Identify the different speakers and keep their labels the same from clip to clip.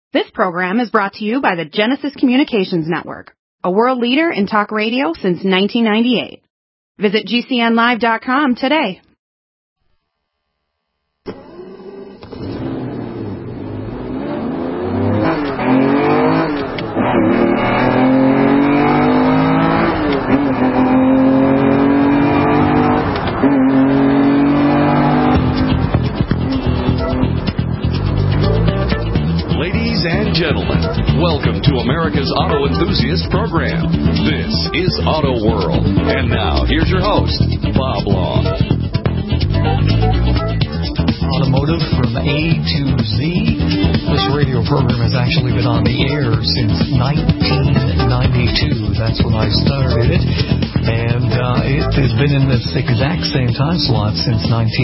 Speaker 1: This program is brought to you by the Genesis Communications Network, a world leader in talk radio since 1998. Visit GCNlive.com today.
Speaker 2: Ladies and gentlemen, welcome to America's Auto Enthusiast Program. This is Auto World. And now, here's your host, Bob Long.
Speaker 3: Automotive from A to Z. This radio program has actually been on the air since 1992. That's when I started it. And it has been in this exact same time slot since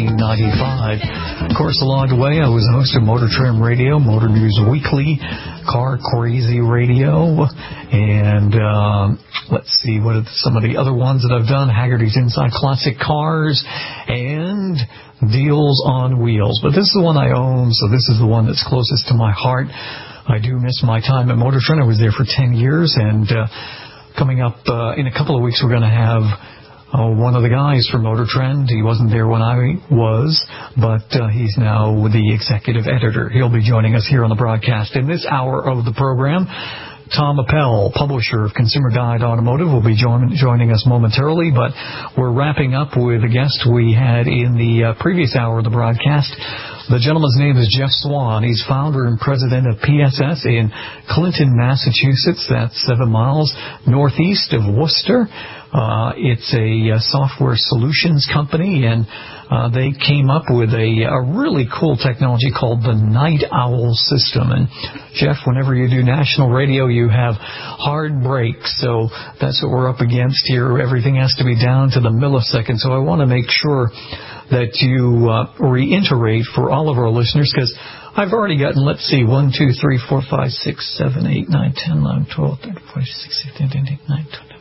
Speaker 3: 1995. Of course, along the way, I was a host of Motor Trend Radio, Motor News Weekly, Car Crazy Radio, and let's see, what are some of the other ones that I've done? Haggerty's Inside Classic Cars, and Deals on Wheels. But this is the one I own, so this is the one that's closest to my heart. I do miss my time at Motor Trend. I was there for 10 years, and coming up in a couple of weeks, we're going to have one of the guys from Motor Trend. He wasn't there when I was, but he's now the executive editor. He'll be joining us here on the broadcast. In this hour of the program, Tom Appel, publisher of Consumer Guide Automotive, will be joining us momentarily, but we're wrapping up with a guest we had in the previous hour of the broadcast. The gentleman's name is Jeff Swan. He's founder and president of PSS in Clinton, Massachusetts. That's 7 miles northeast of Worcester. It's a software solutions company, and they came up with a really cool technology called the Night Owl system. And Jeff, whenever you do national radio, you have hard breaks, so that's what we're up against here. Everything has to be down to the millisecond, so I want to make sure that you reiterate for all of our listeners, because I've already gotten, let's see, 1, 2, 3, 4, 5, 6, 7, 8, 9, 10, 11, 12, 13, 14, 16, 17, 18, 19, 20.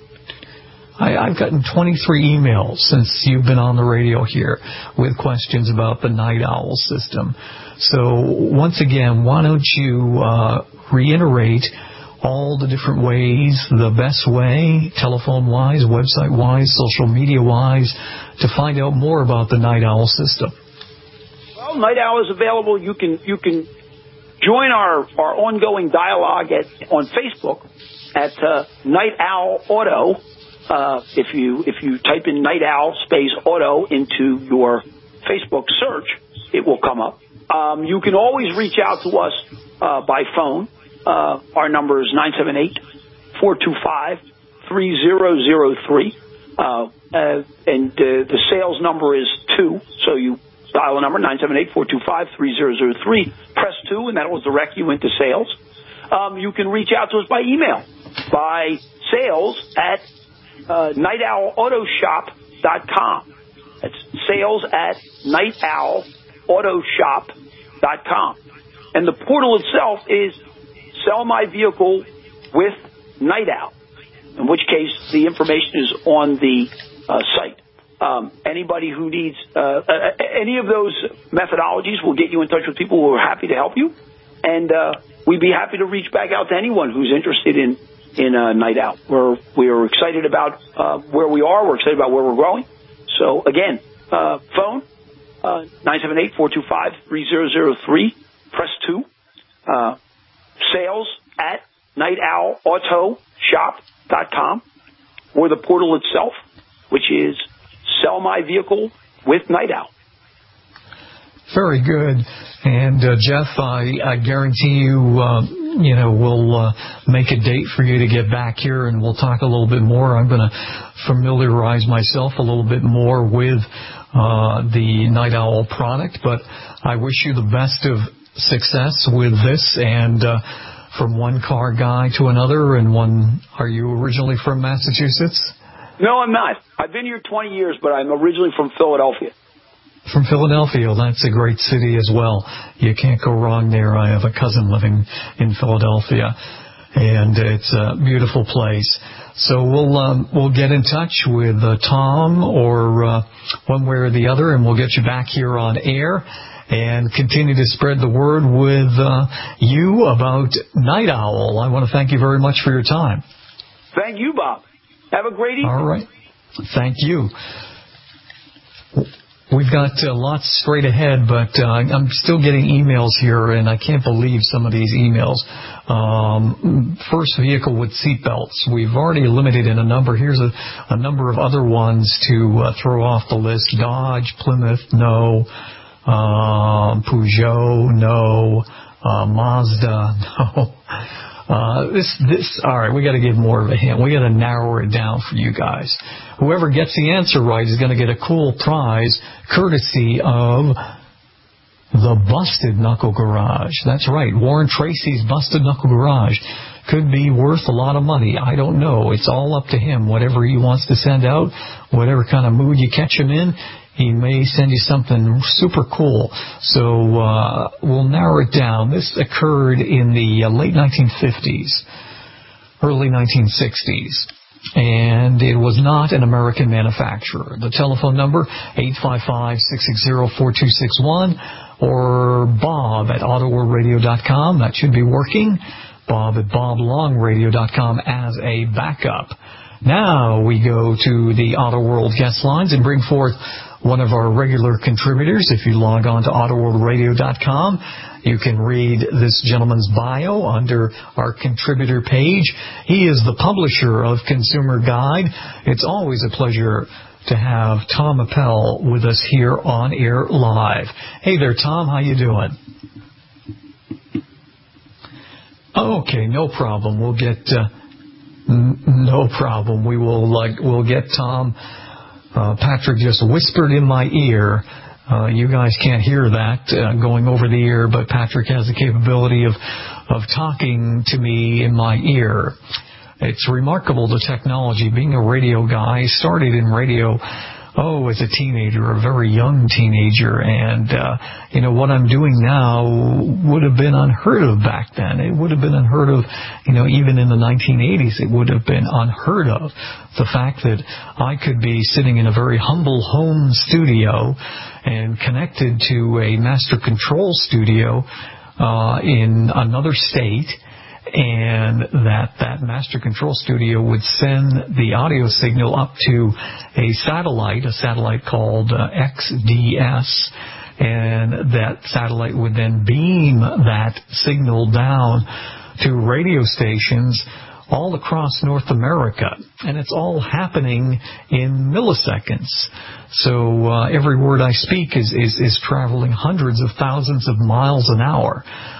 Speaker 3: I've gotten 23 emails since you've been on the radio here with questions about the Night Owl system. So once again, why don't you reiterate all the different ways, the best way, telephone-wise, website-wise, social media-wise, to find out more about the Night Owl system?
Speaker 4: Well, Night Owl is available. You can join our ongoing dialogue on Facebook at Night Owl Auto. If you type in Night Owl space Auto into your Facebook search, it will come up. You can always reach out to us by phone. Our number is 978-425-3003. And the sales number is 2. So you dial a number, 978-425-3003. Press 2, and that will direct you into sales. You can reach out to us by email, by sales at nightowlautoshop.com. That's sales at nightowlautoshop.com. And the portal itself is Sell My Vehicle with Night Owl, in which case the information is on the site. Anybody who needs any of those methodologies will get you in touch with people who are happy to help you, and we'd be happy to reach back out to anyone who's interested in Night Owl. We are excited about where we are. We're excited about where we're growing. So again, phone 978-425-3003. Press 2. Sales at nightowlautoshop.com, or the portal itself, which is Sell My Vehicle with Night Owl.
Speaker 3: Very good. And Jeff, I guarantee you, we'll make a date for you to get back here, and we'll talk a little bit more. I'm going to familiarize myself a little bit more with the Night Owl product, but I wish you the best of success with this, and from one car guy to another. And are you originally from Massachusetts?
Speaker 4: No, I'm not. I've been here 20 years, but I'm originally from Philadelphia.
Speaker 3: From Philadelphia. That's a great city as well. You can't go wrong there. I have a cousin living in Philadelphia, and it's a beautiful place. So we'll get in touch with Tom or one way or the other, and we'll get you back here on air. and continue to spread the word with you about Night Owl. I want to thank you very much for your time.
Speaker 4: Thank you, Bob. Have a great evening.
Speaker 3: All right. Thank you. We've got lots straight ahead, but I'm still getting emails here, and I can't believe some of these emails. First vehicle with seatbelts. We've already eliminated a number. Here's a number of other ones to throw off the list. Dodge, Plymouth, no. Peugeot, no. Mazda, no. All right, we got to give more of a hint. We got to narrow it down for you guys. Whoever gets the answer right is going to get a cool prize courtesy of the Busted Knuckle Garage. That's right, Warren Tracy's Busted Knuckle Garage. Could be worth a lot of money. I don't know. It's all up to him. Whatever he wants to send out, whatever kind of mood you catch him in, he may send you something super cool. So we'll narrow it down. This occurred in the late 1950s, early 1960s. And it was not an American manufacturer. The telephone number, 855-660-4261, or Bob at AutoWorldRadio.com. That should be working. Bob at BobLongRadio.com as a backup. Now we go to the Auto World guest lines and bring forth one of our regular contributors. If you log on to AutoWorldRadio.com, you can read this gentleman's bio under our contributor page. He is the publisher of Consumer Guide. It's always a pleasure to have Tom Appel with us here on air live. Hey there, Tom. How you doing? Okay, no problem. We'll get no problem. We'll get Tom. Patrick just whispered in my ear. You guys can't hear that going over the ear, but Patrick has the capability of talking to me in my ear. It's remarkable, the technology. Being a radio guy, started in radio, as a teenager, a very young teenager, and what I'm doing now would have been unheard of back then. It would have been unheard of, even in the 1980s, it would have been unheard of. The fact that I could be sitting in a very humble home studio and connected to a master control studio in another state, and that master control studio would send the audio signal up to a satellite called XDS, and that satellite would then beam that signal down to radio stations all across North America, and it's all happening in milliseconds. So every word I speak is traveling hundreds of thousands of miles an hour.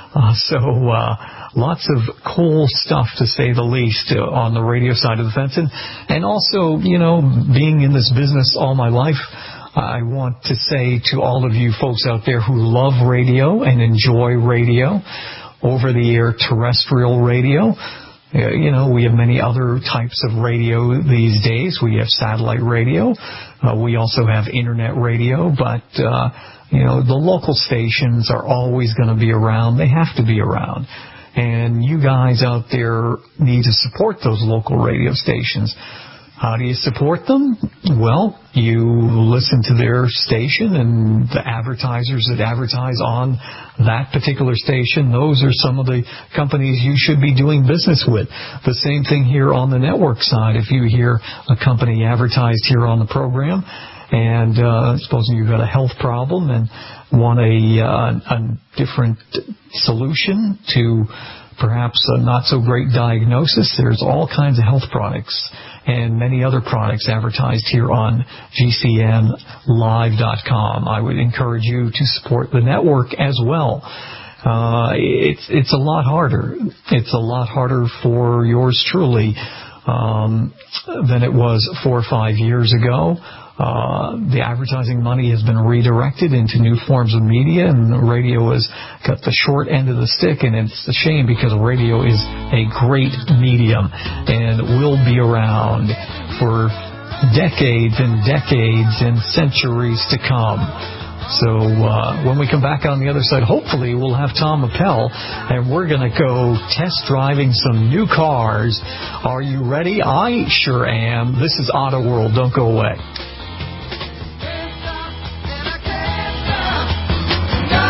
Speaker 3: Lots of cool stuff, to say the least, on the radio side of the fence. And also, being in this business all my life, I want to say to all of you folks out there who love radio and enjoy radio, over-the-air terrestrial radio, we have many other types of radio these days. We have satellite radio. We also have internet radio, but the local stations are always going to be around. They have to be around. And you guys out there need to support those local radio stations. How do you support them? Well, you listen to their station and the advertisers that advertise on that particular station. Those are some of the companies you should be doing business with. The same thing here on the network side. If you hear a company advertised here on the program, and supposing you've got a health problem and want a different solution to perhaps a not-so-great diagnosis, there's all kinds of health products and many other products advertised here on GCNlive.com. I would encourage you to support the network as well. It's a lot harder. It's a lot harder for yours truly than it was 4 or 5 years ago. The advertising money has been redirected into new forms of media, and radio has got the short end of the stick, and it's a shame because radio is a great medium and will be around for decades and decades and centuries to come. So when we come back on the other side, hopefully we'll have Tom Appel, and we're going to go test driving some new cars. Are you ready? I sure am. This is Auto World. Don't go away.
Speaker 5: No!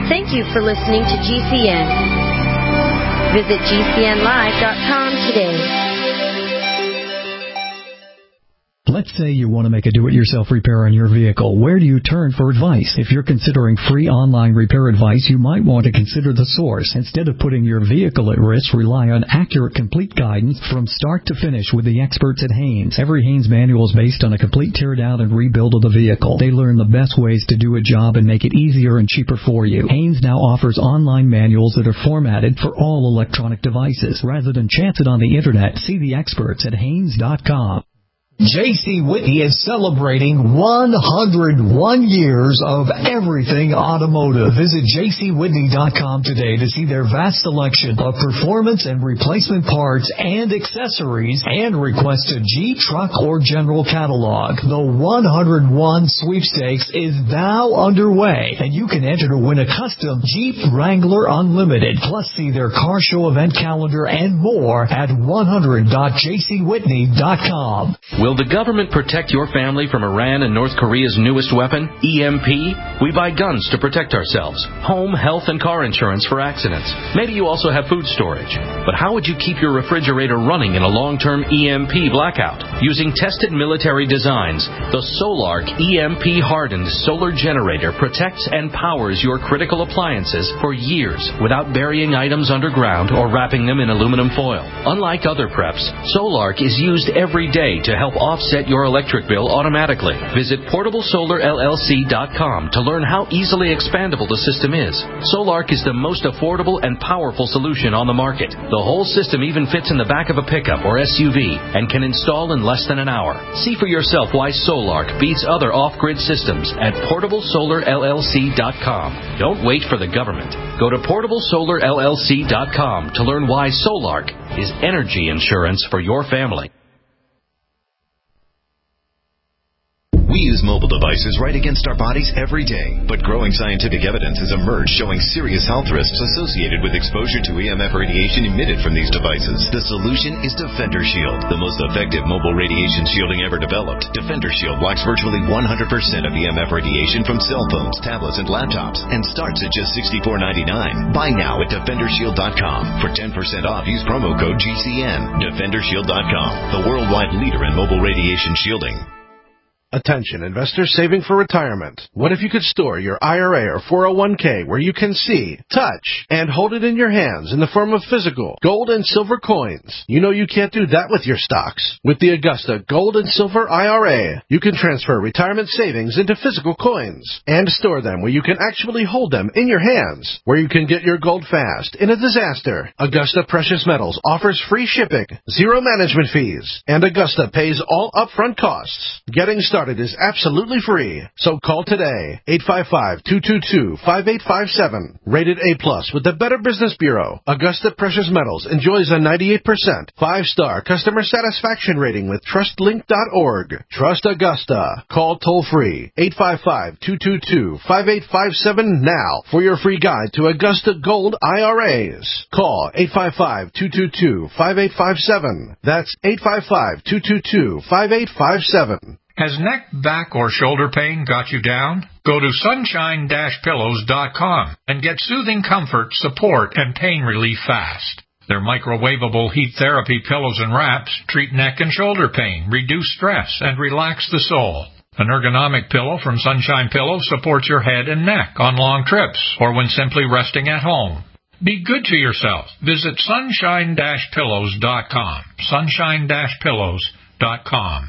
Speaker 5: Thank you for listening to GCN. Visit GCNlive.com today.
Speaker 3: Let's say you want to make a do-it-yourself repair on your vehicle. Where do you turn for advice? If you're considering free online repair advice, you might want to consider The Source. Instead of putting your vehicle at risk, rely on accurate, complete guidance from start to finish with the experts at Haynes. Every Haynes manual is based on a complete tear-down and rebuild of the vehicle. They learn the best ways to do a job and make it easier and cheaper for you. Haynes now offers online manuals that are formatted for all electronic devices. Rather than chance it on the Internet, see the experts at Haynes.com. J.C. Whitney is celebrating 101 years of everything automotive. Visit jcwhitney.com today to see their vast selection of performance and replacement parts and accessories, and request a Jeep, truck, or general catalog. The 101 sweepstakes is now underway, and you can enter to win a custom Jeep Wrangler Unlimited. Plus, see their car show event calendar and more at 100.jcwhitney.com.
Speaker 6: Will the government protect your family from Iran and North Korea's newest weapon, EMP? We buy guns to protect ourselves, home, health, and car insurance for accidents. Maybe you also have food storage. But how would you keep your refrigerator running in a long-term EMP blackout? Using tested military designs, the Solark EMP-hardened solar generator protects and powers your critical appliances for years without burying items underground or wrapping them in aluminum foil. Unlike other preps, Solark is used every day to help offset your electric bill automatically. Visit PortableSolarLLC.com to learn how easily expandable the system is. Solark is the most affordable and powerful solution on the market. The whole system even fits in the back of a pickup or SUV and can install in less than an hour. See for yourself why Solark beats other off-grid systems at PortableSolarLLC.com. Don't wait for the government. Go to PortableSolarLLC.com to learn why Solark is energy insurance for your family.
Speaker 7: We use mobile devices right against our bodies every day, but growing scientific evidence has emerged showing serious health risks associated with exposure to EMF radiation emitted from these devices. The solution is Defender Shield, the most effective mobile radiation shielding ever developed. Defender Shield blocks virtually 100% of EMF radiation from cell phones, tablets, and laptops, and starts at just $64.99. Buy now at DefenderShield.com. For 10% off, use promo code GCN. DefenderShield.com, the worldwide leader in mobile radiation shielding.
Speaker 8: Attention, investors saving for retirement. What if you could store your IRA or 401k where you can see, touch, and hold it in your hands in the form of physical gold and silver coins? You know you can't do that with your stocks. With the Augusta Gold and Silver IRA, you can transfer retirement savings into physical coins and store them where you can actually hold them in your hands, where you can get your gold fast in a disaster. Augusta Precious Metals offers free shipping, zero management fees, and Augusta pays all upfront costs. Getting started is absolutely free. So call today, 855-222-5857. Rated A+ with the Better Business Bureau. Augusta Precious Metals enjoys a 98% 5-star customer satisfaction rating with TrustLink.org. Trust Augusta. Call toll-free, 855-222-5857 now for your free guide to Augusta Gold IRAs. Call 855-222-5857. That's 855-222-5857.
Speaker 9: Has neck, back, or shoulder pain got you down? Go to sunshine-pillows.com and get soothing comfort, support, and pain relief fast. Their microwavable heat therapy pillows and wraps treat neck and shoulder pain, reduce stress, and relax the soul. An ergonomic pillow from Sunshine Pillows supports your head and neck on long trips or when simply resting at home. Be good to yourself. Visit sunshine-pillows.com. Sunshine-pillows.com.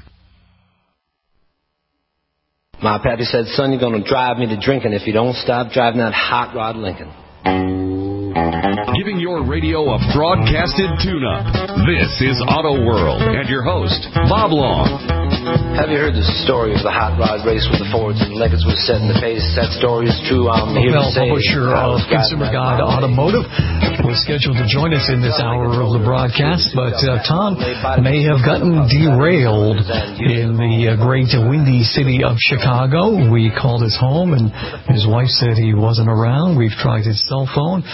Speaker 10: My pappy said, son, you're going to drive me to drinking if you don't stop driving that hot rod Lincoln.
Speaker 2: Giving your radio a broadcasted tune-up. This is Auto World and your host, Bob Long.
Speaker 10: Have you heard the story of the hot rod race with the Fords and Lincolns was set in the pace? That story is true. I'm here to say.
Speaker 3: Publisher of Consumer Guide Automotive was scheduled to join us in this hour of the broadcast, but Tom may have gotten derailed in the great windy city of Chicago. We called his home, and his wife said he wasn't around. We've tried his cell phone.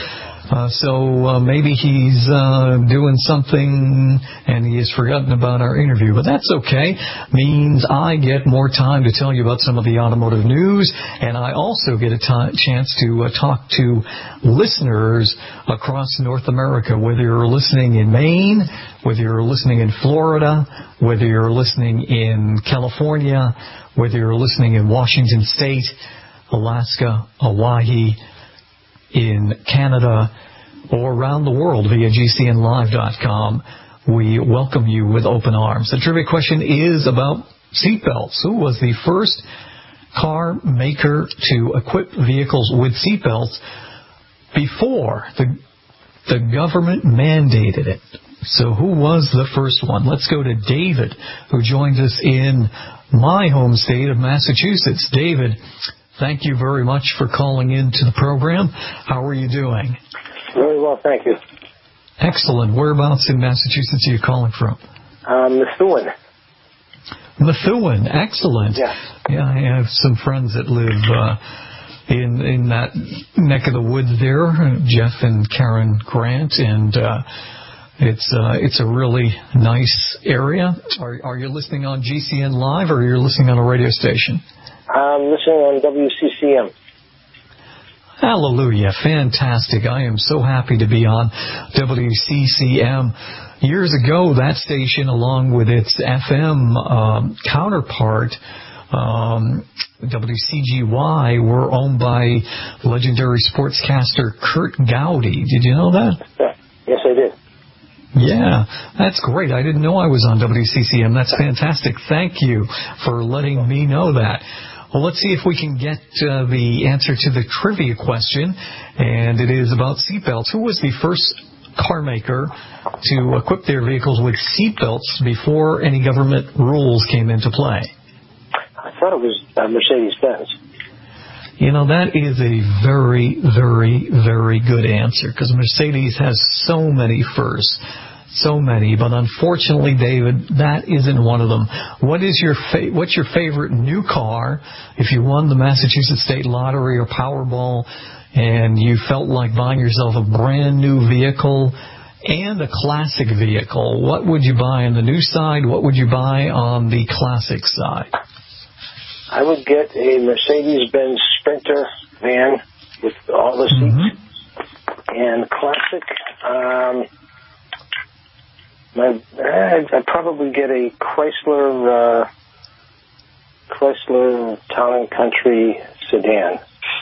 Speaker 3: So maybe he's doing something and he has forgotten about our interview. But that's okay. Means I get more time to tell you about some of the automotive news, and I also get a chance to talk to listeners across North America, whether you're listening in Maine, whether you're listening in Florida, whether you're listening in California, whether you're listening in Washington State, Alaska, Hawaii, in Canada, or around the world via GCNlive.com. We welcome you with open arms. The trivia question is about seatbelts. Who was the first car maker to equip vehicles with seatbelts before the government mandated it? So who was the first one? Let's go to David, who joins us in my home state of Massachusetts. David, thank you very much for calling in to the program. How are you doing?
Speaker 11: Very well, thank you.
Speaker 3: Excellent. Whereabouts in Massachusetts are you calling from?
Speaker 11: Methuen.
Speaker 3: Methuen, excellent.
Speaker 11: Yeah.
Speaker 3: Yeah, I have some friends that live in that neck of the woods there, Jeff and Karen Grant, and it's a really nice area. Are you listening on GCN Live, or are you listening on a radio station?
Speaker 11: I'm listening on WCCM.
Speaker 3: Hallelujah. Fantastic. I am so happy to be on WCCM. Years ago, that station, along with its FM counterpart, WCGY, were owned by legendary sportscaster Kurt Gowdy. Did you know that?
Speaker 11: Yes, I did.
Speaker 3: Yeah, that's great. I didn't know I was on WCCM. That's fantastic. Thank you for letting me know that. Well, let's see if we can get the answer to the trivia question, and it is about seatbelts. Who was the first car maker to equip their vehicles with seatbelts before any government rules came into play?
Speaker 11: I thought it was Mercedes-Benz.
Speaker 3: You know, that is a very, very, very good answer, because Mercedes has so many firsts. So many, but unfortunately, David, that isn't one of them. What's your favorite new car? If you won the Massachusetts State Lottery or Powerball and you felt like buying yourself a brand new vehicle and a classic vehicle, what would you buy on the new side? What would you buy on the classic side?
Speaker 11: I would get a Mercedes-Benz Sprinter van with all the seats. And classic, I'd probably get a Chrysler Town and Country sedan.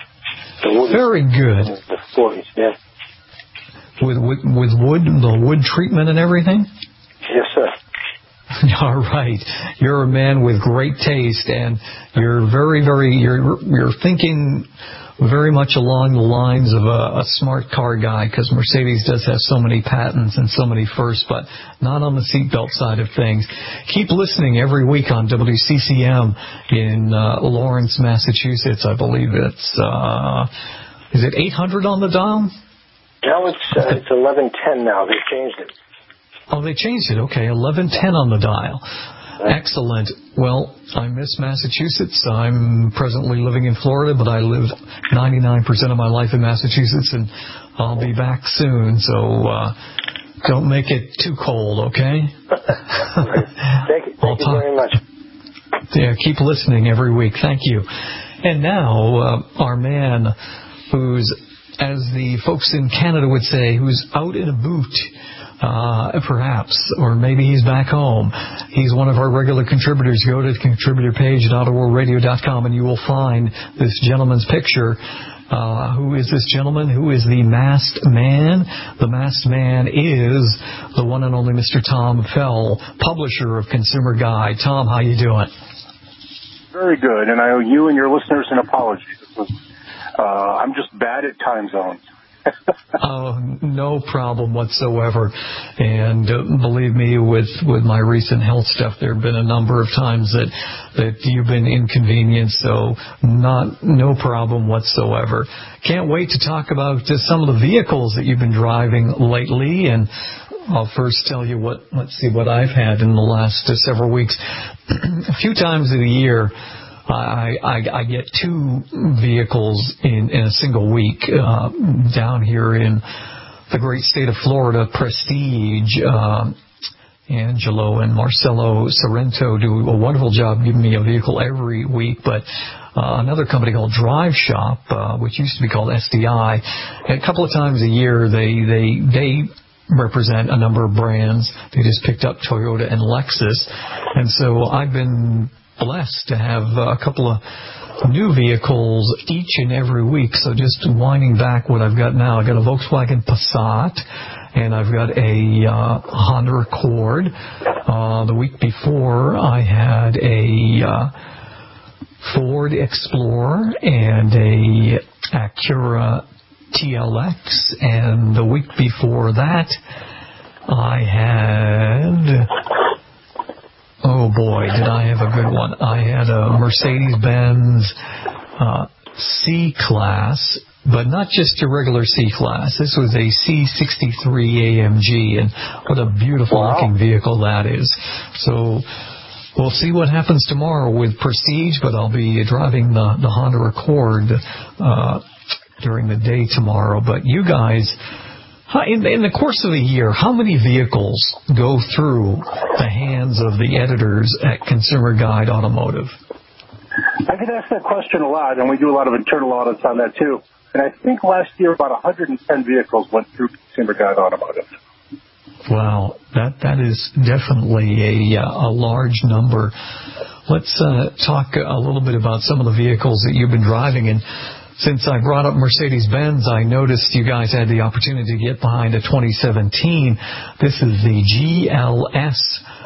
Speaker 3: Very good.
Speaker 11: The 40s, yeah.
Speaker 3: With wood, the wood treatment and everything?
Speaker 11: Yes, sir.
Speaker 3: All right. You're a man with great taste, and you're you're thinking very much along the lines of a smart car guy, because Mercedes does have so many patents and so many firsts, but not on the seatbelt side of things. Keep listening every week on WCCM in Lawrence, Massachusetts. I believe it's, is it 800 on the dial?
Speaker 11: No, it's 1110 now. They changed it.
Speaker 3: Oh, they changed it. Okay, 1110 on the dial. Excellent. Well, I miss Massachusetts. I'm presently living in Florida, but I lived 99% of my life in Massachusetts, and I'll be back soon. So don't make it too cold, okay?
Speaker 11: Thank you very much.
Speaker 3: Yeah, keep listening every week. Thank you. And now, our man who's, as the folks in Canada would say, who's out in a boot, perhaps, or maybe he's back home. He's one of our regular contributors. Go to the contributor page at AutoWorldRadio.com and you will find this gentleman's picture. Who is this gentleman? Who is the masked man? The masked man is the one and only Mr. Tom Fell, publisher of Consumer Guide. Tom, how you doing?
Speaker 12: Very good, and I owe you and your listeners an apology. I'm just bad at time zones.
Speaker 3: Oh, no problem whatsoever. And believe me, with my recent health stuff, there have been a number of times that you've been inconvenienced, so no problem whatsoever. Can't wait to talk about just some of the vehicles that you've been driving lately, and I'll first tell you what I've had in the last several weeks. A few times of the year, I get two vehicles in a single week down here in the great state of Florida, Prestige, Angelo and Marcelo Sorrento do a wonderful job giving me a vehicle every week, but another company called Drive Shop, which used to be called SDI, a couple of times a year they represent a number of brands. They just picked up Toyota and Lexus, and so I've been blessed to have a couple of new vehicles each and every week. So just winding back what I've got now, I've got a Volkswagen Passat, and I've got a Honda Accord. The week before, I had a Ford Explorer and a Acura TLX, and the week before that, I had... Oh boy, did I have a good one. I had a Mercedes-Benz C-Class, but not just your regular C-Class. This was a C63 AMG, and what a beautiful looking vehicle that is. So we'll see what happens tomorrow with Prestige, but I'll be driving the Honda Accord during the day tomorrow. But you guys... In the course of a year, how many vehicles go through the hands of the editors at Consumer Guide Automotive?
Speaker 12: I get asked that question a lot, and we do a lot of internal audits on that too. And I think last year about 110 vehicles went through Consumer Guide Automotive.
Speaker 3: Wow, that is definitely a large number. Let's talk a little bit about some of the vehicles that you've been driving. And since I brought up Mercedes-Benz, I noticed you guys had the opportunity to get behind a 2017. This is the GLS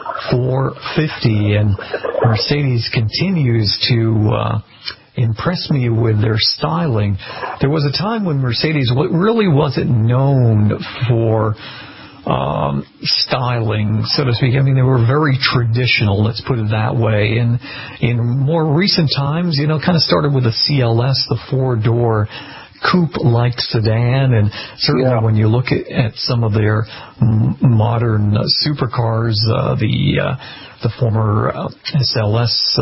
Speaker 3: 450, and Mercedes continues to impress me with their styling. There was a time when Mercedes really wasn't known for styling, so to speak. I mean, they were very traditional, let's put it that way. And in more recent times, kind of started with the CLS, the four-door coupe-like sedan, and certainly when you look at some of their modern supercars, the former SLS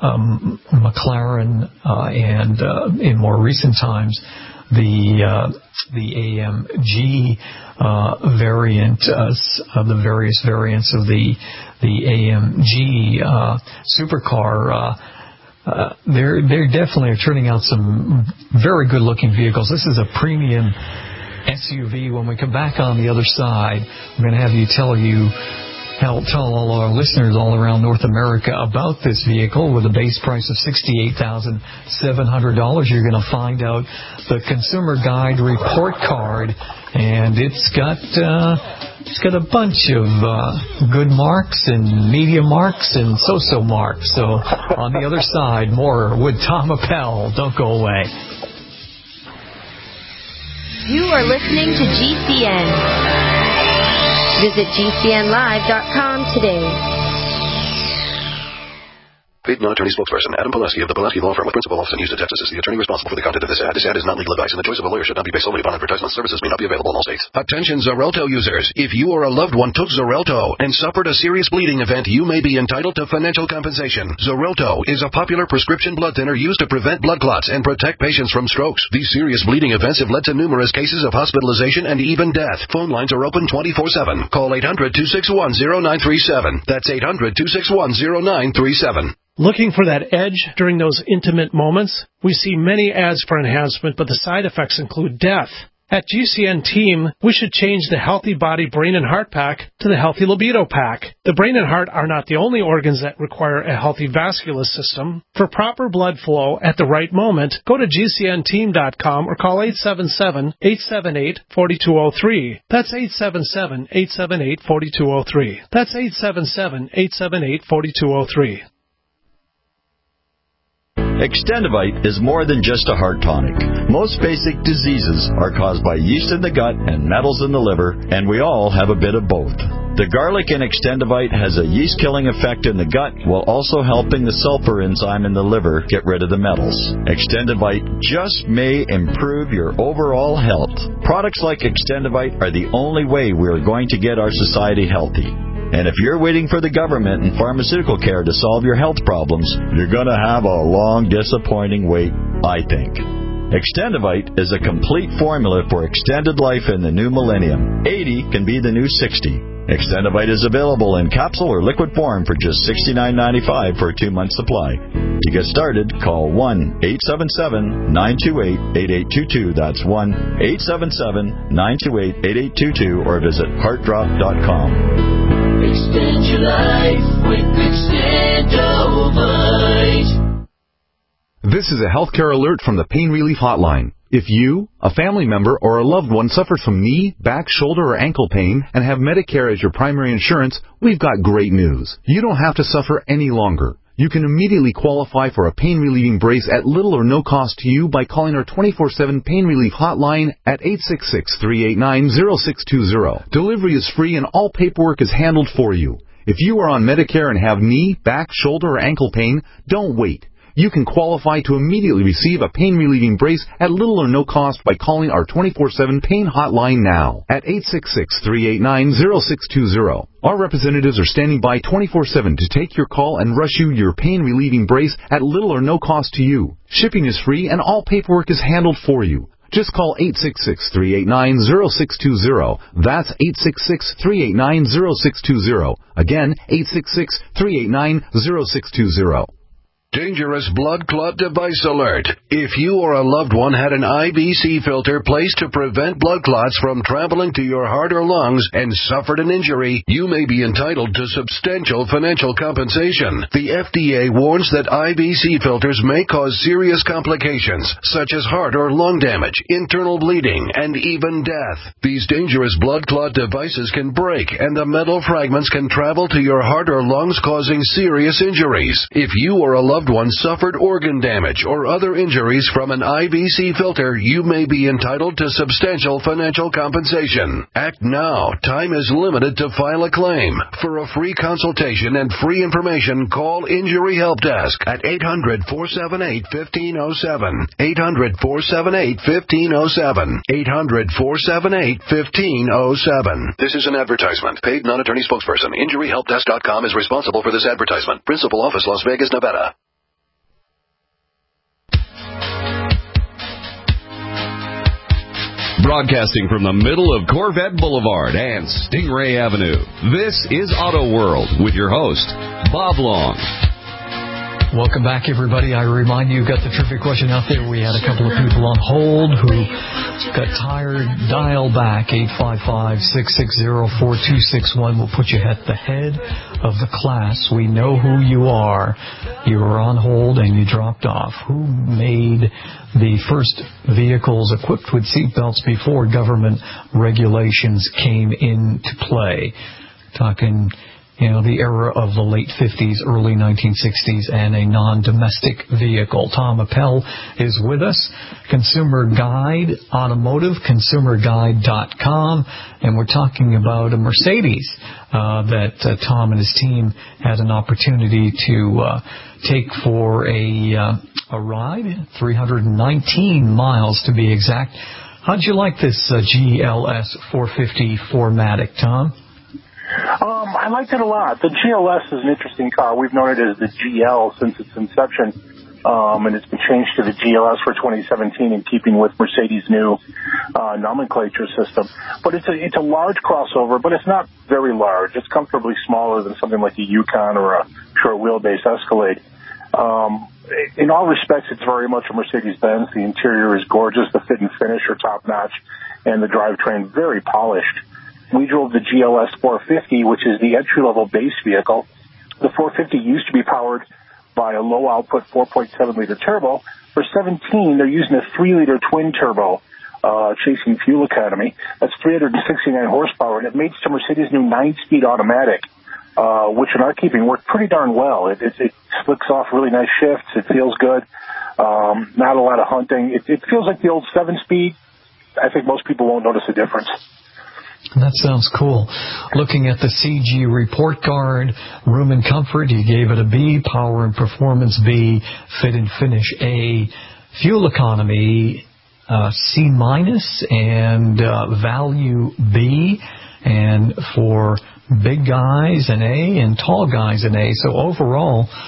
Speaker 3: McLaren, and in more recent times, the AMG variant, the various variants of the AMG supercar, they're definitely are turning out some very good looking vehicles. This is a premium SUV. When we come back on the other side, I'm going to have you tell all our listeners all around North America about this vehicle with a base price of $68,700. You're going to find out the Consumer Guide report card, and it's got a bunch of good marks and medium marks and so-so marks. So on the other side, more with Tom Appel. Don't go away.
Speaker 5: You are listening to GCN. Visit GCNlive.com today.
Speaker 13: Paid non-attorney spokesperson Adam Pulaski of the Pulaski Law Firm with principal office in Houston, Texas is the attorney responsible for the content of this ad. This ad is not legal advice, and the choice of a lawyer should not be based solely upon advertisement. Services may not be available in all states.
Speaker 14: Attention Xarelto users. If you or a loved one took Xarelto and suffered a serious bleeding event, you may be entitled to financial compensation. Xarelto is a popular prescription blood thinner used to prevent blood clots and protect patients from strokes. These serious bleeding events have led to numerous cases of hospitalization and even death. Phone lines are open 24/7. Call 800-261-0937. That's 800-261-0937.
Speaker 15: Looking for that edge during those intimate moments? We see many ads for enhancement, but the side effects include death. At GCN Team, we should change the Healthy Body Brain and Heart Pack to the Healthy Libido Pack. The brain and heart are not the only organs that require a healthy vascular system. For proper blood flow at the right moment, go to GCNteam.com or call 877-878-4203. That's 877-878-4203. That's 877-878-4203.
Speaker 16: Extendivite is more than just a heart tonic. Most basic diseases are caused by yeast in the gut and metals in the liver, and we all have a bit of both. The garlic in Extendivite has a yeast-killing effect in the gut while also helping the sulfur enzyme in the liver get rid of the metals. Extendivite just may improve your overall health. Products like Extendivite are the only way we are going to get our society healthy. And if you're waiting for the government and pharmaceutical care to solve your health problems, you're going to have a long, disappointing wait, I think. Extendivite is a complete formula for extended life in the new millennium. 80 can be the new 60. Extendivite is available in capsule or liquid form for just $69.95 for a 2-month supply. To get started, call 1-877-928-8822. That's 1-877-928-8822 or visit heartdrop.com.
Speaker 17: Extend your life with Extendivite.
Speaker 18: This is a healthcare alert from the Pain Relief Hotline. If you, a family member, or a loved one suffers from knee, back, shoulder, or ankle pain and have Medicare as your primary insurance, we've got great news. You don't have to suffer any longer. You can immediately qualify for a pain-relieving brace at little or no cost to you by calling our 24/7 Pain Relief Hotline at 866-389-0620. Delivery is free and all paperwork is handled for you. If you are on Medicare and have knee, back, shoulder, or ankle pain, don't wait. You can qualify to immediately receive a pain-relieving brace at little or no cost by calling our 24/7 Pain Hotline now at 866-389-0620. Our representatives are standing by 24/7 to take your call and rush you your pain-relieving brace at little or no cost to you. Shipping is free and all paperwork is handled for you. Just call 866-389-0620. That's 866-389-0620. Again, 866-389-0620.
Speaker 14: Dangerous blood clot device alert. If you or a loved one had an IBC filter placed to prevent blood clots from traveling to your heart or lungs and suffered an injury, you may be entitled to substantial financial compensation. The FDA warns that IBC filters may cause serious complications, such as heart or lung damage, internal bleeding, and even death. These dangerous blood clot devices can break, and the metal fragments can travel to your heart or lungs, causing serious injuries. If you or a loved one suffered organ damage or other injuries from an IBC filter, you may be entitled to substantial financial compensation. Act now. Time is limited to file a claim. For a free consultation and free information, call Injury Help Desk at 800-478-1507. 800-478-1507. 800-478-1507.
Speaker 13: This is an advertisement. Paid non-attorney spokesperson. InjuryHelpDesk.com is responsible for this advertisement. Principal office, Las Vegas, Nevada.
Speaker 2: Broadcasting from the middle of Corvette Boulevard and Stingray Avenue, this is Auto World with your host, Bob Long.
Speaker 3: Welcome back, everybody. I remind you, got the trivia question out there. We had a couple of people on hold who got tired. Dial back, 855-660-4261. We'll put you at the head of the class. We know who you are. You were on hold and you dropped off. Who made the first vehicles equipped with seatbelts before government regulations came into play? Talking, the era of the late 50s, early 1960s, and a non-domestic vehicle. Tom Appel is with us. Consumer Guide, Automotive, consumerguide.com, and we're talking about a Mercedes that Tom and his team had an opportunity to take for a ride, 319 miles to be exact. How'd you like this GLS 450 4MATIC, Tom?
Speaker 12: I liked it a lot. The GLS is an interesting car. We've known it as the GL since its inception, and it's been changed to the GLS for 2017 in keeping with Mercedes' new nomenclature system. But it's a large crossover, but it's not very large. It's comfortably smaller than something like a Yukon or a short wheelbase Escalade. In all respects, it's very much a Mercedes-Benz. The interior is gorgeous. The fit and finish are top-notch, and the drivetrain very polished. We drove the GLS 450, which is the entry-level base vehicle. The 450 used to be powered by a low-output 4.7-liter turbo. For 17, they're using a 3-liter twin-turbo, chasing fuel economy. That's 369 horsepower, and it mates to Mercedes' new 9-speed automatic, which in our keeping worked pretty darn well. It slicks off really nice shifts. It feels good. Not a lot of hunting. It feels like the old 7-speed. I think most people won't notice a difference.
Speaker 3: That sounds cool. Looking at the CG report card, room and comfort, you gave it a B, power and performance B, fit and finish A, fuel economy C-, and value B, and for big guys an A and tall guys an A. So overall,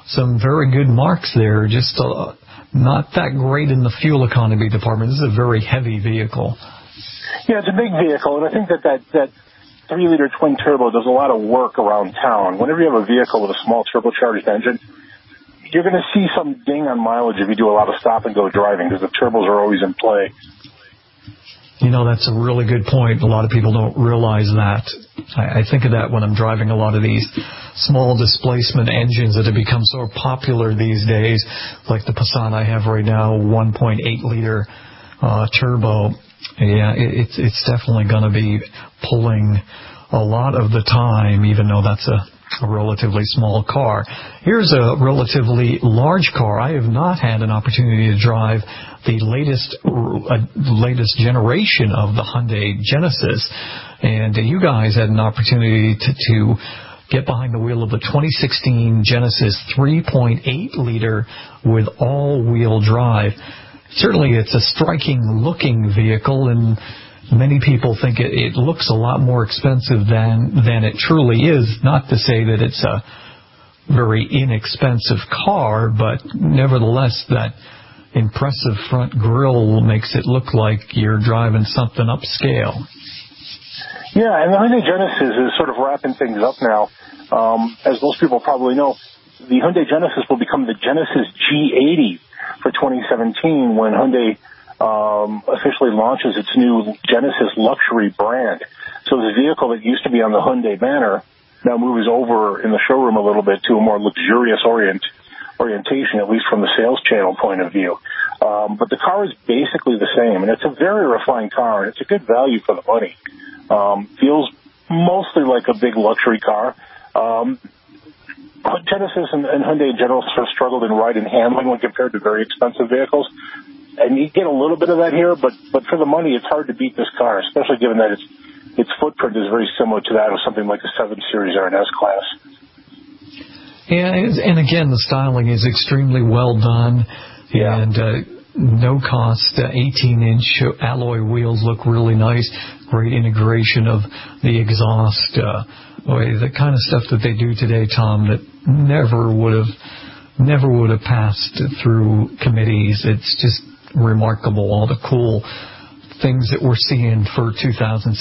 Speaker 3: some very good marks there. Just not that great in the fuel economy department. This is a very heavy vehicle.
Speaker 12: Yeah, it's a big vehicle, and I think that 3-liter twin turbo does a lot of work around town. Whenever you have a vehicle with a small turbocharged engine, you're going to see some ding on mileage if you do a lot of stop-and-go driving, because the turbos are always in play.
Speaker 3: You know, that's a really good point. A lot of people don't realize that. I think of that when I'm driving a lot of these small displacement engines that have become so popular these days, like the Passat I have right now, 1.8-liter turbo. Yeah, it's definitely going to be pulling a lot of the time, even though that's a relatively small car. Here's a relatively large car. I have not had an opportunity to drive the latest generation of the Hyundai Genesis, and you guys had an opportunity to get behind the wheel of the 2016 Genesis 3.8-liter with all-wheel drive. Certainly it's a striking-looking vehicle, and many people think it looks a lot more expensive than it truly is. Not to say that it's a very inexpensive car, but nevertheless, that impressive front grille makes it look like you're driving something upscale.
Speaker 12: Yeah, and the Hyundai Genesis is sort of wrapping things up now. As most people probably know, the Hyundai Genesis will become the Genesis G80 for 2017 when Hyundai officially launches its new Genesis luxury brand. So the vehicle that used to be on the Hyundai banner now moves over in the showroom a little bit to a more luxurious orientation, at least from the sales channel point of view. But the car is basically the same, and it's a very refined car, and it's a good value for the money. Feels mostly like a big luxury car. Genesis and Hyundai in general sort of struggled in ride and handling when compared to very expensive vehicles. And you get a little bit of that here, but for the money, it's hard to beat this car, especially given that its footprint is very similar to that of something like a 7 Series or an S-Class.
Speaker 3: Yeah, and again, the styling is extremely well done, and no cost. 18-inch alloy wheels look really nice. Great integration of the exhaust. The kind of stuff that they do today, Tom, that never would have passed through committees. It's just remarkable, all the cool things that we're seeing for 2016,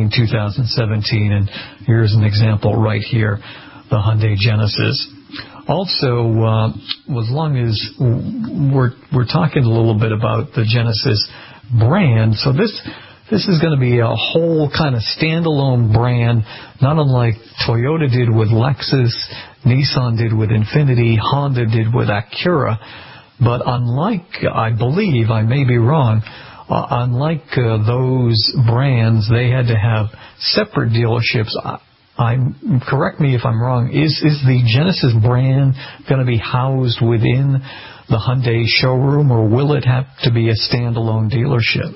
Speaker 3: 2017, and here's an example right here, the Hyundai Genesis. Also, as long as we're talking a little bit about the Genesis brand, so this is going to be a whole kind of standalone brand, not unlike Toyota did with Lexus, Nissan did with Infiniti, Honda did with Acura. But unlike, I believe, I may be wrong, unlike those brands, they had to have separate dealerships. Correct me if I'm wrong. Is the Genesis brand going to be housed within the Hyundai showroom, or will it have to be a standalone dealership?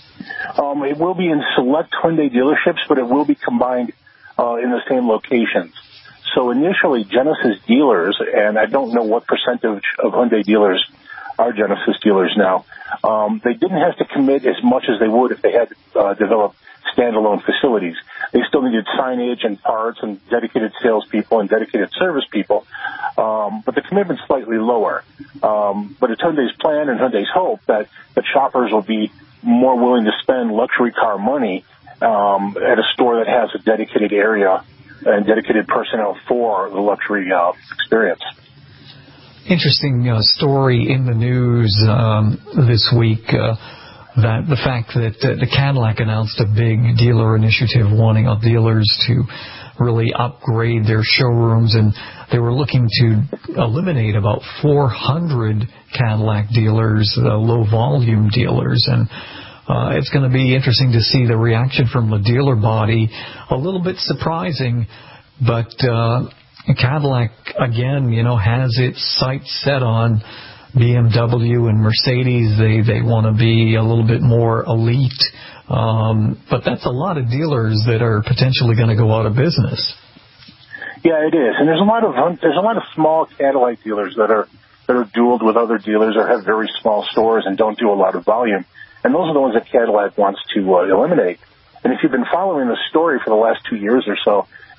Speaker 12: It will be in select Hyundai dealerships, but it will be combined in the same locations. So initially, Genesis dealers, and I don't know what percentage of Hyundai dealers are Genesis dealers now, they didn't have to commit as much as they would if they had developed standalone facilities. They still needed signage and parts and dedicated salespeople and dedicated service people, but the commitment's slightly lower. But it's Hyundai's plan and Hyundai's hope that shoppers will be more willing to spend luxury car money at a store that has a dedicated area and dedicated personnel for the luxury experience.
Speaker 3: Interesting story in the news this week, that the fact that the Cadillac announced a big dealer initiative wanting dealers to really upgrade their showrooms, and they were looking to eliminate about 400 Cadillac dealers, low-volume dealers, and it's going to be interesting to see the reaction from the dealer body. A little bit surprising, but Cadillac, again, has its sights set on BMW and Mercedes. They want to be a little bit more elite, but that's a lot of dealers that are potentially going to go out of business.
Speaker 12: Yeah, it is, and there's a lot of small Cadillac dealers that are dueled with other dealers or have very small stores and don't do a lot of volume. And those are the ones that Cadillac wants to eliminate. And if you've been following the story for the last 2 years or so,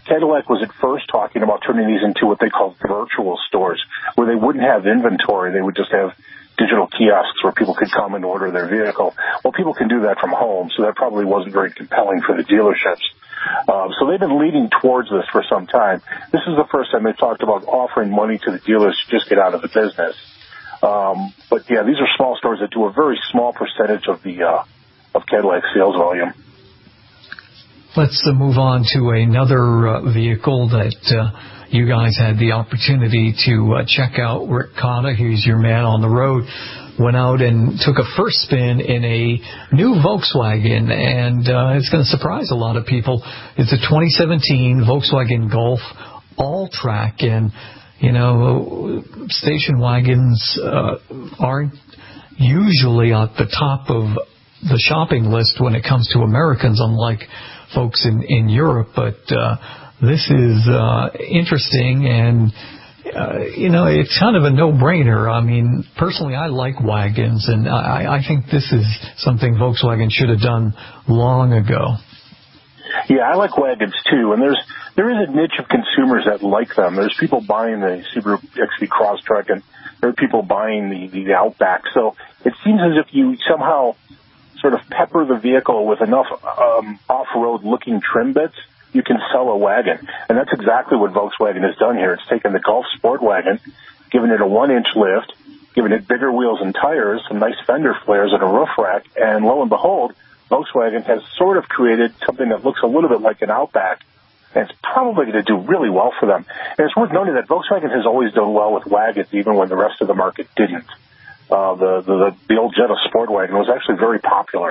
Speaker 12: Cadillac was at first talking about turning these into what they call virtual stores, where they wouldn't have inventory. They would just have digital kiosks where people could come and order their vehicle. Well, people can do that from home, so that probably wasn't very compelling for the dealerships. So they've been leading towards this for some time. This is the first time they've talked about offering money to the dealers to just get out of the business. But yeah, these are small stores that do a very small percentage of the of Cadillac sales volume.
Speaker 3: Let's move on to another vehicle that you guys had the opportunity to check out. Rick Cotta, he's your man on the road, went out and took a first spin in a new Volkswagen, and it's going to surprise a lot of people. It's a 2017 Volkswagen Golf all-track, and, you know, station wagons aren't usually at the top of the shopping list when it comes to Americans, unlike folks in Europe, but this is interesting, and you know, it's kind of a no-brainer. I mean, personally, I like wagons, and I think this is something Volkswagen should have done long ago.
Speaker 12: Yeah, I like wagons too, and there is a niche of consumers that like them. There's people buying the Subaru XV Crosstrek, and there are people buying the Outback. So it seems as if you somehow sort of pepper the vehicle with enough off-road looking trim bits, you can sell a wagon. And that's exactly what Volkswagen has done here. It's taken the Golf Sport Wagon, given it a 1-inch lift, given it bigger wheels and tires, some nice fender flares and a roof rack, and lo and behold, Volkswagen has sort of created something that looks a little bit like an Outback, and it's probably going to do really well for them. And it's worth noting that Volkswagen has always done well with wagons, even when the rest of the market didn't. The old Jetta Sport Wagon was actually very popular.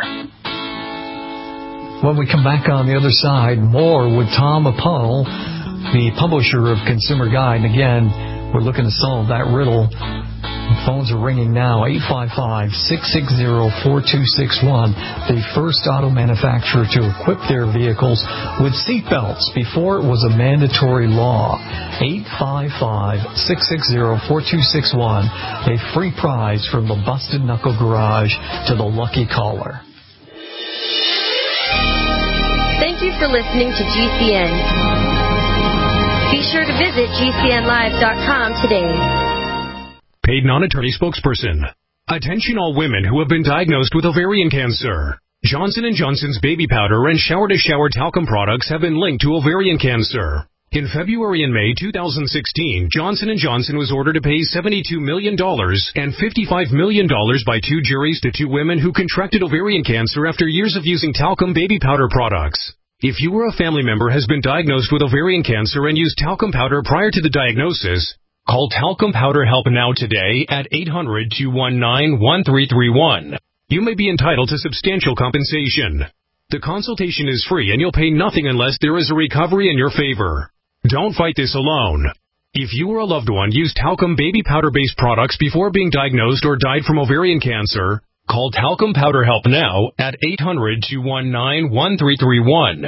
Speaker 3: When we come back on the other side, more with Tom O'Ponnell, the publisher of Consumer Guide. And again, we're looking to solve that riddle. The phones are ringing now, 855-660-4261. The first auto manufacturer to equip their vehicles with seat belts before it was a mandatory law. 855-660-4261. A free prize from the Busted Knuckle Garage to the lucky caller.
Speaker 5: Thank you for listening to GCN. Be sure to visit GCNlive.com today.
Speaker 19: Paid non-attorney spokesperson. Attention all women who have been diagnosed with ovarian cancer. Johnson & Johnson's baby powder and shower-to-shower talcum products have been linked to ovarian cancer. In February and May 2016, Johnson & Johnson was ordered to pay $72 million and $55 million by two juries to two women who contracted ovarian cancer after years of using talcum baby powder products. If you or a family member has been diagnosed with ovarian cancer and used talcum powder prior to the diagnosis, call Talcum Powder Help Now today at 800-219-1331. You may be entitled to substantial compensation. The consultation is free and you'll pay nothing unless there is a recovery in your favor. Don't fight this alone. If you or a loved one used talcum baby powder-based products before being diagnosed or died from ovarian cancer, call Talcum Powder Help Now at 800-219-1331.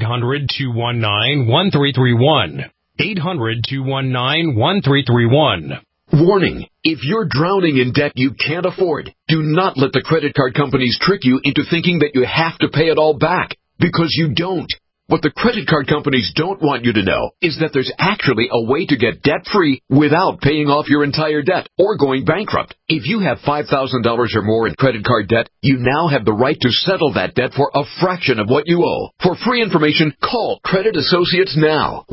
Speaker 19: 800-219-1331. 800-219-1331.
Speaker 2: Warning, if you're drowning in debt you can't afford, do not let the credit card companies trick you into thinking that you have to pay it all back, because you don't. What the credit card companies don't want you to know is that there's actually a way to get debt-free without paying off your entire debt or going bankrupt. If you have $5,000 or more in credit card debt, you now have the right to settle that debt for a fraction of what you owe. For free information, call Credit Associates now.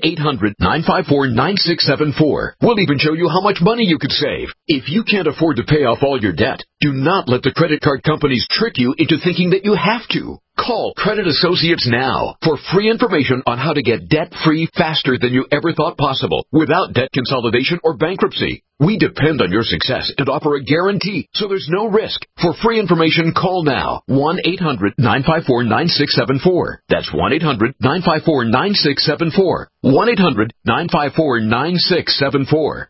Speaker 2: 1-800-954-9674. We'll even show you how much money you could save. If you can't afford to pay off all your debt, do not let the credit card companies trick you into thinking that you have to. Call Credit Associates now for free information on how to get debt-free faster than you ever thought possible without debt consolidation or bankruptcy. We depend on your success and offer a guarantee, so there's no risk. For free information, call now. 1-800-954-9674. That's 1-800-954-9674. 1-800-954-9674.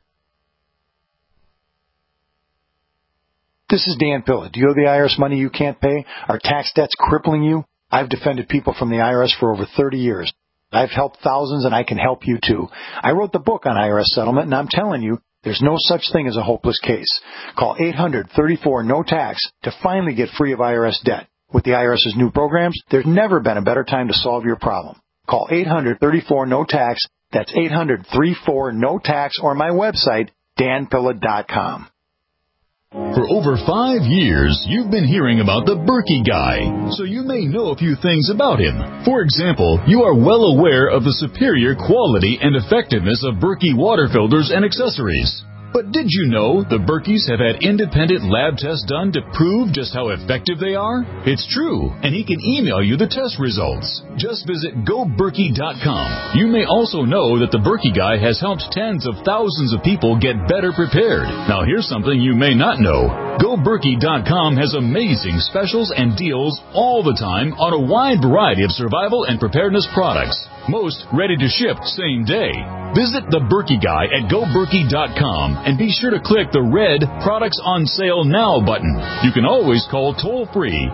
Speaker 20: This is Dan Pilla. Do you owe the IRS money you can't pay? Are tax debts crippling you? I've defended people from the IRS for over 30 years. I've helped thousands, and I can help you too. I wrote the book on IRS settlement, and I'm telling you, there's no such thing as a hopeless case. Call 800-34-NO-TAX to finally get free of IRS debt. With the IRS's new programs, there's never been a better time to solve your problem. Call 800-34-NO-TAX. That's 800-34-NO-TAX, or my website, danpilla.com.
Speaker 21: For over 5 years, you've been hearing about the Berkey Guy, so you may know a few things about him. For example, you are well aware of the superior quality and effectiveness of Berkey water filters and accessories. But did you know the Berkeys have had independent lab tests done to prove just how effective they are? It's true, and he can email you the test results. Just visit GoBerkey.com. You may also know that the Berkey Guy has helped tens of thousands of people get better prepared. Now here's something you may not know. GoBerkey.com has amazing specials and deals all the time on a wide variety of survival and preparedness products. Most ready to ship same day. Visit the Berkey Guy at GoBerkey.com and be sure to click the red Products on Sale Now button. You can always call toll-free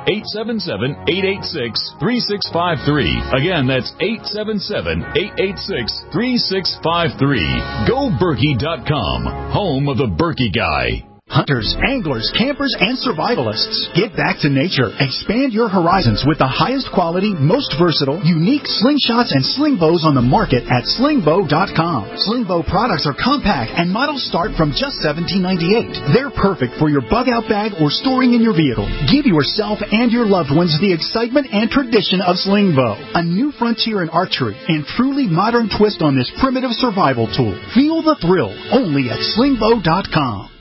Speaker 21: 877-886-3653. Again, that's 877-886-3653. GoBerkey.com, home of the Berkey Guy.
Speaker 22: Hunters, anglers, campers, and survivalists. Get back to nature. Expand your horizons with the highest quality, most versatile, unique slingshots and sling bows on the market at slingbow.com. Slingbow products are compact and models start from just $17.98. They're perfect for your bug-out bag or storing in your vehicle. Give yourself and your loved ones the excitement and tradition of Slingbow. A new frontier in archery and truly modern twist on this primitive survival tool. Feel the thrill only at slingbow.com.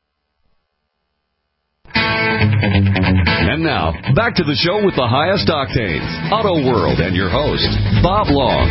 Speaker 2: And now, back to the show with the highest octanes, Auto World, and your host, Bob Long.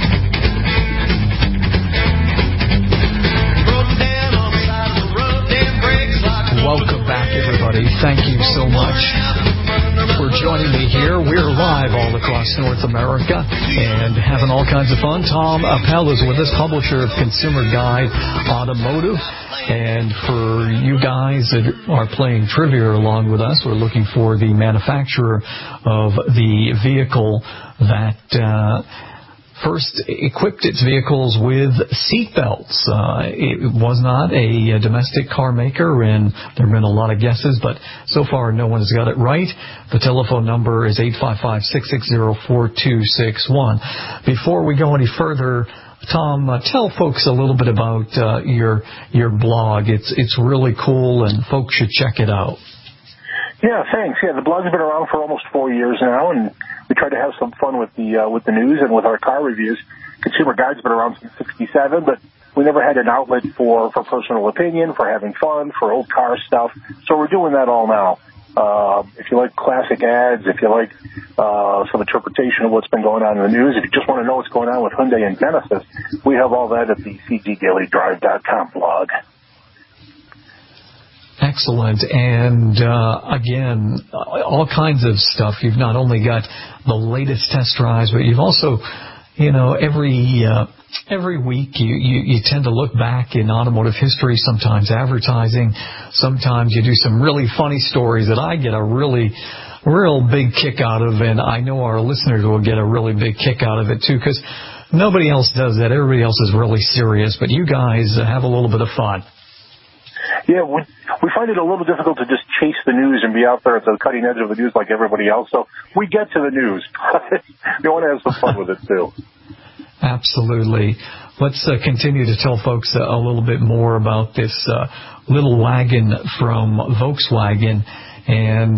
Speaker 3: Welcome back, everybody. Thank you so much for joining me here. We're live all across North America and having all kinds of fun. Tom Appel is with us, publisher of Consumer Guide Automotive. And for you guys that are playing trivia along with us, we're looking for the manufacturer of the vehicle that first equipped its vehicles with seat belts. It was not a domestic car maker, and there have been a lot of guesses, but so far no one has got it right. The telephone number is 855-660-4261. Before we go any further, Tom, tell folks a little bit about your blog. It's really cool, and folks should check it out.
Speaker 12: Yeah, thanks. Yeah, the blog's been around for almost 4 years now, and we try to have some fun with the news and with our car reviews. Consumer Guide's been around since '67, but we never had an outlet for personal opinion, for having fun, for old car stuff. So we're doing that all now. If you like classic ads, if you like some interpretation of what's been going on in the news, if you just want to know what's going on with Hyundai and Genesis, we have all that at the cgdailydrive.com blog.
Speaker 3: Excellent. And again, all kinds of stuff. You've not only got the latest test drives, but you've also, every week you tend to look back in automotive history, sometimes advertising, sometimes you do some really funny stories that I get a real big kick out of, and I know our listeners will get a really big kick out of it too, because nobody else does that. Everybody else is really serious, but you guys have a little bit of fun.
Speaker 12: Yeah, we find it a little difficult to just chase the news and be out there at the cutting edge of the news like everybody else, so we get to the news. We want to have some fun with it too.
Speaker 3: Absolutely. Let's continue to tell folks a little bit more about this little wagon from Volkswagen, and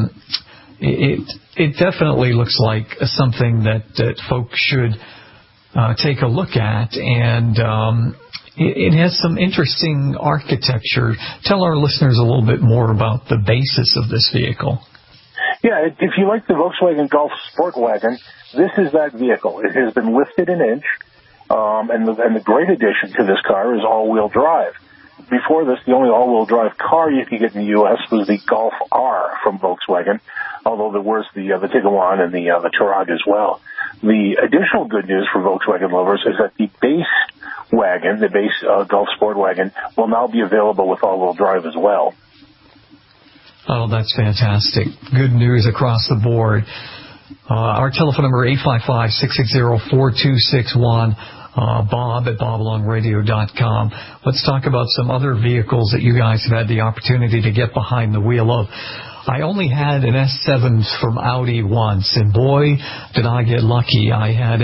Speaker 3: it definitely looks like something that folks should take a look at, and it has some interesting architecture. Tell our listeners a little bit more about the basis of this vehicle.
Speaker 12: Yeah, if you like the Volkswagen Golf Sport Wagon, this is that vehicle. It has been lifted an inch, and the great addition to this car is all-wheel drive. Before this, the only all-wheel drive car you could get in the U.S. was the Golf R from Volkswagen, although there was the Tiguan and the Touareg as well. The additional good news for Volkswagen lovers is that the base wagon, the base Golf Sport Wagon, will now be available with all-wheel drive as well.
Speaker 3: Oh, that's fantastic. Good news across the board. Our telephone number, 855-660-4261. Bob at boblongradio.com. Let's talk about some other vehicles that you guys have had the opportunity to get behind the wheel of. I only had an S7 from Audi once, and boy, did I get lucky. I had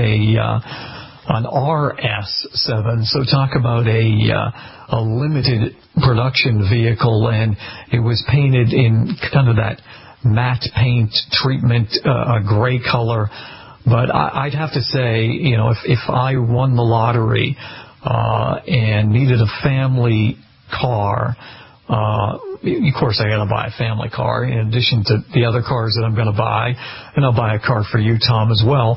Speaker 3: an RS7, so talk about a limited production vehicle, and it was painted in kind of that matte paint treatment, a gray color. But I'd have to say, you know, if I won the lottery and needed a family car, of course I got to buy a family car in addition to the other cars that I'm going to buy, and I'll buy a car for you, Tom, as well.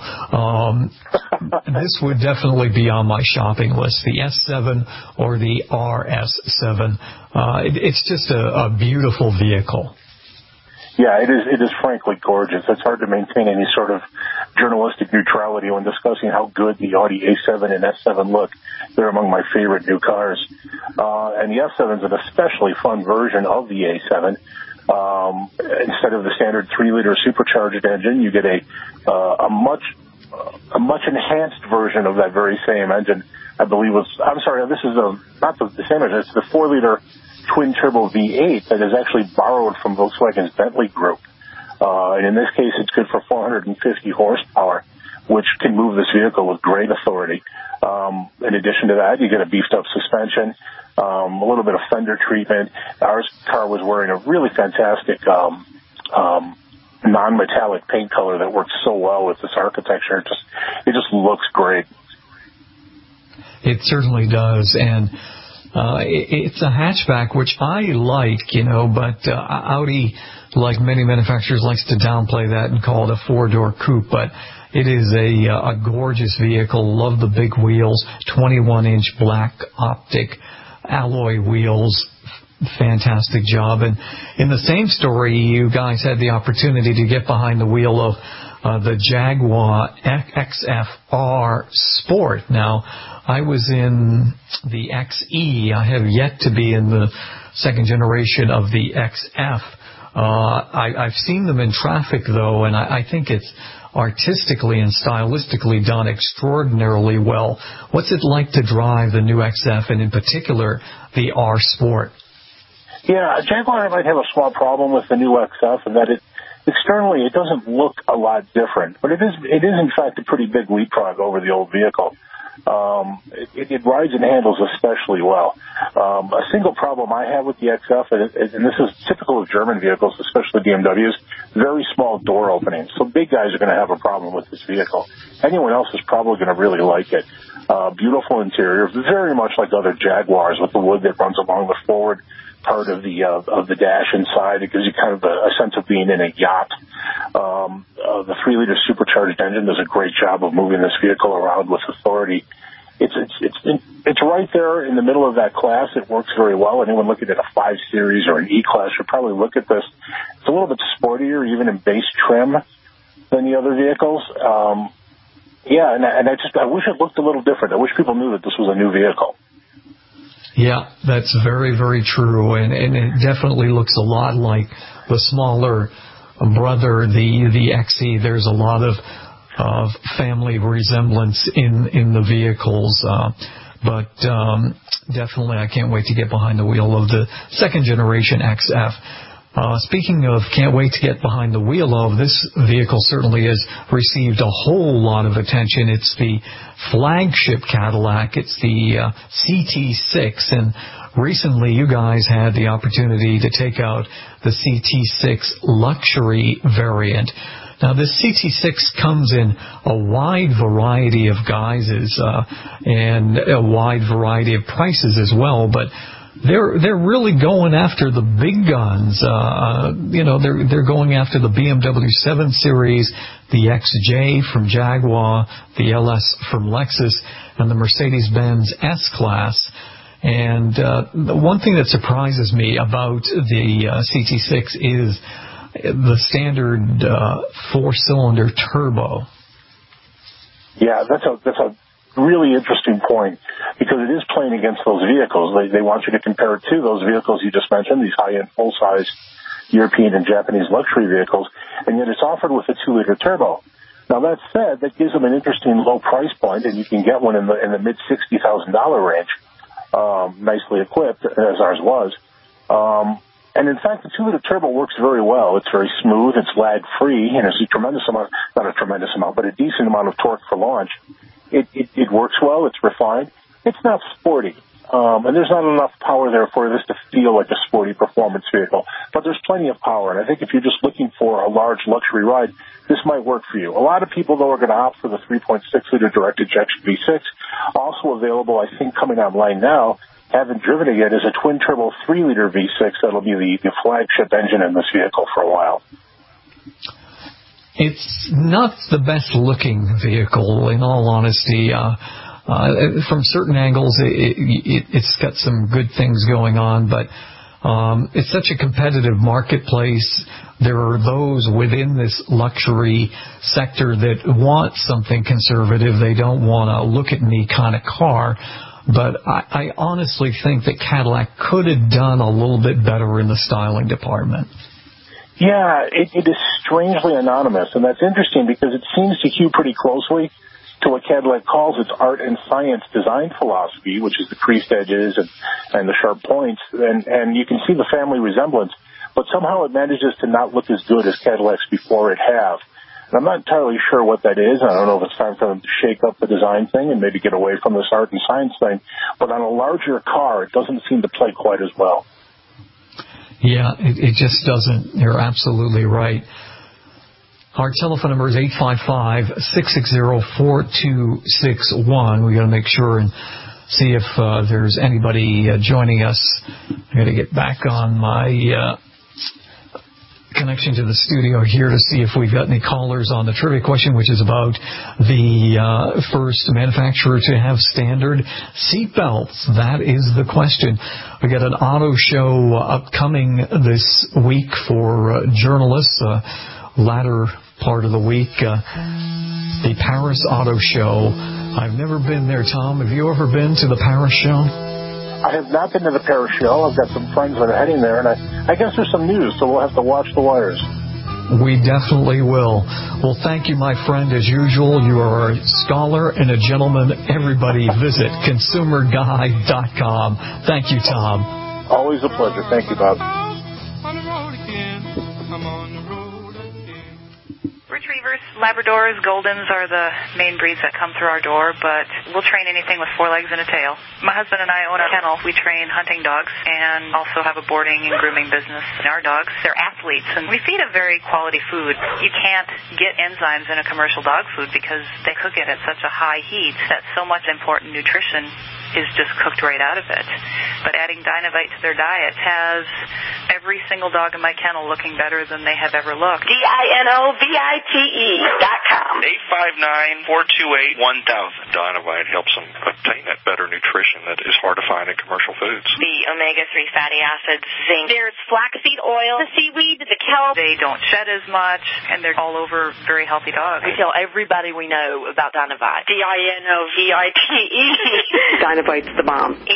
Speaker 3: This would definitely be on my shopping list, the S7 or the RS7. It's just a beautiful vehicle.
Speaker 12: Yeah, it is frankly gorgeous. It's hard to maintain any sort of journalistic neutrality when discussing how good the Audi A7 and S7 look. They're among my favorite new cars. And the S7 is an especially fun version of the A7. Instead of the standard 3-liter supercharged engine, you get a much enhanced version of that very same engine. I believe this is not the same engine. It's the 4-liter twin-turbo V8 that is actually borrowed from Volkswagen's Bentley Group. And in this case, it's good for 450 horsepower, which can move this vehicle with great authority. In addition to that, you get a beefed-up suspension, a little bit of fender treatment. Our car was wearing a really fantastic non-metallic paint color that works so well with this architecture. It just looks great.
Speaker 3: It certainly does, and it's a hatchback, which I like, you know, but Audi, like many manufacturers, likes to downplay that and call it a 4-door coupe, but it is a gorgeous vehicle. Love the big wheels, 21-inch black optic alloy wheels. Fantastic job. And in the same story, you guys had the opportunity to get behind the wheel of the Jaguar XF-R Sport. Now, I was in the XE. I have yet to be in the second generation of the XF. I've seen them in traffic, though, and I think it's artistically and stylistically done extraordinarily well. What's it like to drive the new XF, and in particular, the R Sport?
Speaker 12: Yeah, Jaguar might have a small problem with the new XF, and that externally it doesn't look a lot different, but it is in fact a pretty big leapfrog over the old vehicle. It rides and handles especially well. A single problem I have with the XF, and this is typical of German vehicles, especially BMWs, very small door openings. So big guys are going to have a problem with this vehicle. Anyone else is probably going to really like it. Beautiful interior, very much like other Jaguars, with the wood that runs along the forward part of the dash inside. It gives you kind of a sense of being in a yacht. The 3-liter supercharged engine does a great job of moving this vehicle around with authority. It's right there in the middle of that class. It works very well. Anyone looking at a 5 Series or an E-Class should probably look at this. It's a little bit sportier, even in base trim, than the other vehicles. And I wish it looked a little different. I wish people knew that this was a new vehicle.
Speaker 3: Yeah, that's very, very true, and it definitely looks a lot like the smaller brother, the XE. There's a lot of family resemblance in the vehicles, but definitely I can't wait to get behind the wheel of the second generation XF. Speaking of can't wait to get behind the wheel of, this vehicle certainly has received a whole lot of attention. It's the flagship Cadillac. It's the CT6, and recently you guys had the opportunity to take out the CT6 luxury variant. Now, this CT6 comes in a wide variety of guises and a wide variety of prices as well, but they're really going after the big guns. They're going after the BMW 7 Series, the XJ from Jaguar, the LS from Lexus, and the Mercedes-Benz S-Class. And the one thing that surprises me about the CT6 is the standard 4-cylinder turbo.
Speaker 12: Yeah, that's a really interesting point, because it is playing against those vehicles. They want you to compare it to those vehicles you just mentioned, these high-end, full-size European and Japanese luxury vehicles, and yet it's offered with a 2-liter turbo. Now, that said, that gives them an interesting low price point, and you can get one in the mid-$60,000 range, nicely equipped, as ours was. And in fact, the 2-liter turbo works very well. It's very smooth, it's lag-free, and it's a tremendous amount, not a tremendous amount, but a decent amount of torque for launch. It works well, it's refined. It's not sporty. And there's not enough power there for this to feel like a sporty performance vehicle. But there's plenty of power, and I think if you're just looking for a large luxury ride, this might work for you. A lot of people, though, are going to opt for the 3.6-liter direct injection V6. Also available, I think, coming online now, haven't driven it yet, is a twin-turbo 3-liter V6 that'll be the flagship engine in this vehicle for a while.
Speaker 3: It's not the best-looking vehicle, in all honesty. From certain angles, it's got some good things going on, but it's such a competitive marketplace. There are those within this luxury sector that want something conservative. They don't want a look-at-me kind of car. But I honestly think that Cadillac could have done a little bit better in the styling department.
Speaker 12: Yeah, it is strangely anonymous, and that's interesting because it seems to hew pretty closely to what Cadillac calls its art and science design philosophy, which is the creased edges and the sharp points, and you can see the family resemblance, but somehow it manages to not look as good as Cadillacs before it have. And I'm not entirely sure what that is. I don't know if it's time for them to shake up the design thing and maybe get away from this art and science thing, but on a larger car, it doesn't seem to play quite as well.
Speaker 3: Yeah, it just doesn't. You're absolutely right. Our telephone number is 855-660-4261. We got to make sure and see if there's anybody joining us. I got to get back on my connection to the studio here to see if we've got any callers on the trivia question, which is about the first manufacturer to have standard seat belts. That is the question. We got an auto show upcoming this week for journalists. Latter part of the week, the Paris Auto Show. I've never been there, Tom. Have you ever been to the Paris show?
Speaker 12: I have not been to the Paris show. I've got some friends that are heading there, and I guess there's some news, so we'll have to watch the wires.
Speaker 3: We definitely will. Well, thank you, my friend. As usual, you are a scholar and a gentleman. Everybody visit consumerguide.com. Thank you, Tom.
Speaker 12: Always a pleasure. Thank you, Bob.
Speaker 1: Retrievers, Labradors, Goldens are the main breeds that come through our door, but we'll train anything with 4 legs and a tail. My husband and I own a kennel. We train hunting dogs and also have a boarding and grooming business. And our dogs, they're athletes, and we feed a very quality food. You can't get enzymes in a commercial dog food because they cook it at such a high heat that so much important nutrition is just cooked right out of it. But adding Dynovite to their diet has every single dog in my kennel looking better than they have ever looked.
Speaker 4: DINOVITE.com. 859-428-1000. Dynovite helps them obtain that better nutrition that is hard to find in commercial foods.
Speaker 1: The omega-3 fatty acids, zinc.
Speaker 4: There's flaxseed oil, the seaweed, the kelp.
Speaker 1: They don't shed as much, and they're all over very healthy dogs.
Speaker 4: We tell everybody we know about Dynovite. DINOVITE.
Speaker 1: Dynovite's the bomb.
Speaker 4: 859-428-1000.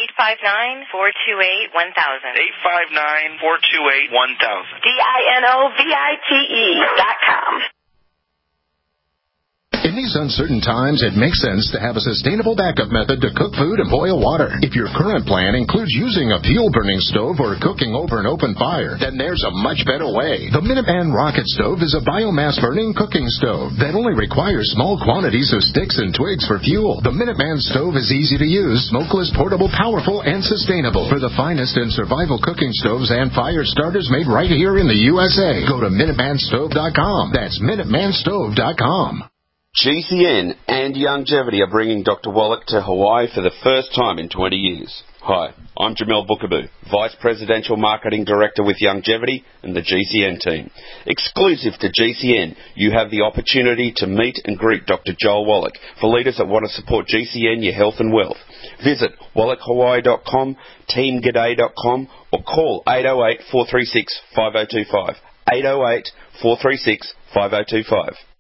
Speaker 4: 859-428-1000. DINOVITE.com.
Speaker 23: In these uncertain times, it makes sense to have a sustainable backup method to cook food and boil water. If your current plan includes using a fuel-burning stove or cooking over an open fire, then there's a much better way. The Minuteman Rocket Stove is a biomass-burning cooking stove that only requires small quantities of sticks and twigs for fuel. The Minuteman Stove is easy to use, smokeless, portable, powerful, and sustainable. For the finest in survival cooking stoves and fire starters made right here in the USA, go to MinutemanStove.com. That's MinutemanStove.com.
Speaker 24: GCN and Youngevity are bringing Dr. Wallach to Hawaii for the first time in 20 years. Hi, I'm Jamel Bookaboo, Vice Presidential Marketing Director with Youngevity and the GCN team. Exclusive to GCN, you have the opportunity to meet and greet Dr. Joel Wallach for leaders that want to support GCN, your health and wealth. Visit wallachhawaii.com, teamg'day.com, or call 808-436-5025. 808-436-5025.